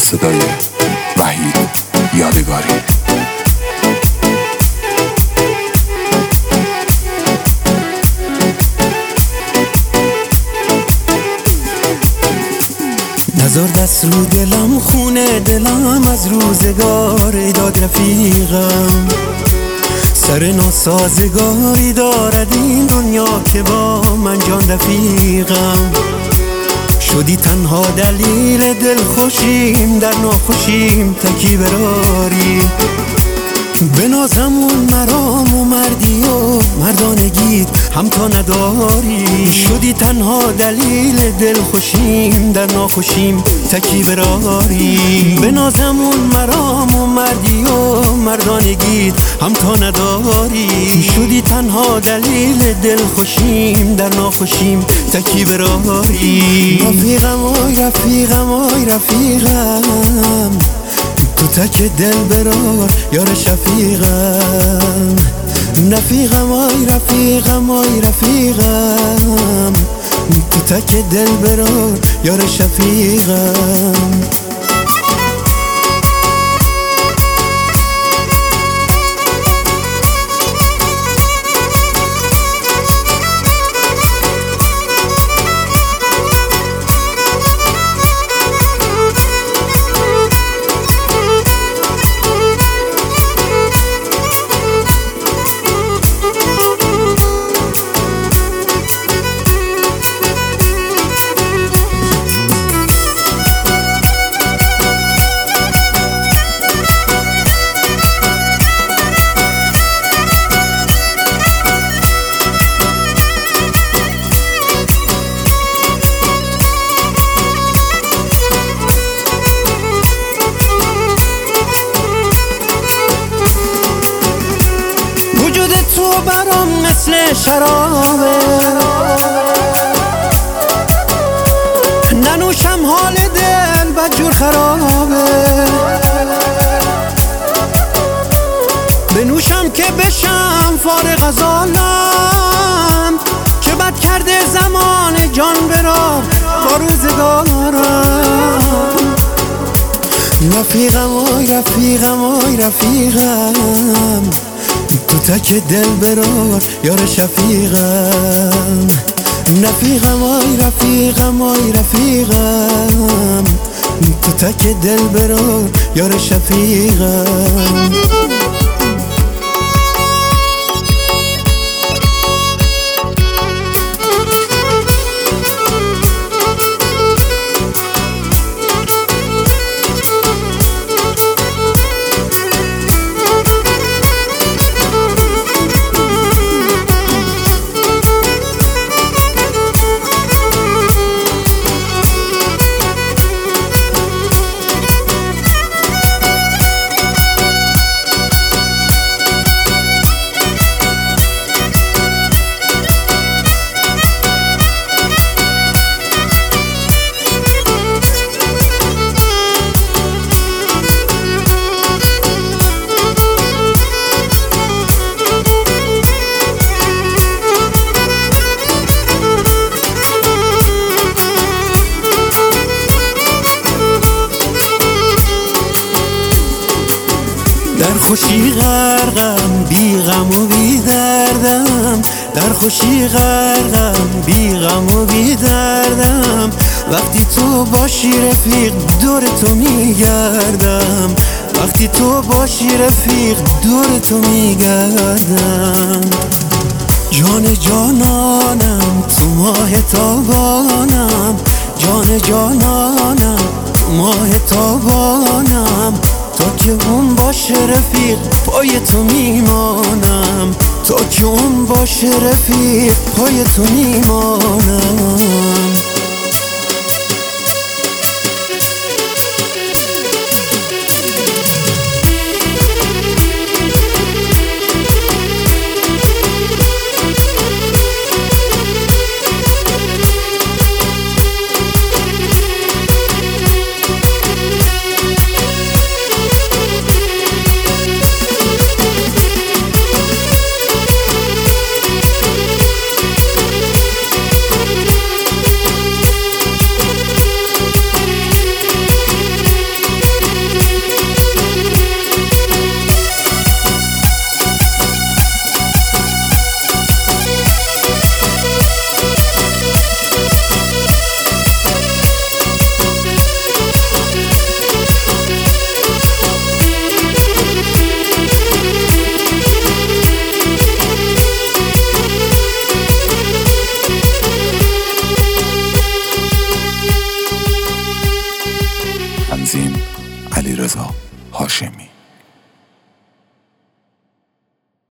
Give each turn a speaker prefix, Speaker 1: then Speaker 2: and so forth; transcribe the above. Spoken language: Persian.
Speaker 1: صدای وحید یادگاری.
Speaker 2: نزار دست رو دلم، خونه دلم از روزگار داد رفیقم. سر ناسازگاری دارد این دنیا که با من جان رفیقم. شدی تنها دلیل دلخوشیم، در ناخوشیم تکی براری. بنازمون مرام و مردی و مردانگیت هم تا نداری. شدی تنها دلیل دلخوشیم، در ناخوشیم تکی براری. بنازمون مرام و مردی و مردانگیت هم تا نداری. شدی تنها دلیل دلخوشیم، در ناخوشیم تکی براری. رفیقم آی رفیقم آی رفیقم، تو تک دل برار یار شفیقم. رفیقم آی رفیقم آی رفیقم، تو تک دل برار یار شفیقم. تو برام مثل شرابه، ننوشم حال دل بدجور خرابه. بنوشم که بشم فارغ از عالم، که بد کرده زمان جان برام با روزگارم. رفیقم آی رفیقم آی رفیقم، تو تک دل برار یار شفیقم. رفیقم آی رفیقم آی رفیقم، تو تک دل برار یار شفیقم. در خوشی غرقم بی غم و بی دردم، در خوشی غرقم بی غم و بی دردم. وقتی تو باشی رفیق دور تو میگردم، وقتی تو باشی رفیق دور تو میگردم. جان جانانم تو ماه تابانم، جان جانانم ماه تابانم. تا که اون باشه رفیق پای تو میمانم، تا که اون باشه رفیق پای تو میمانم.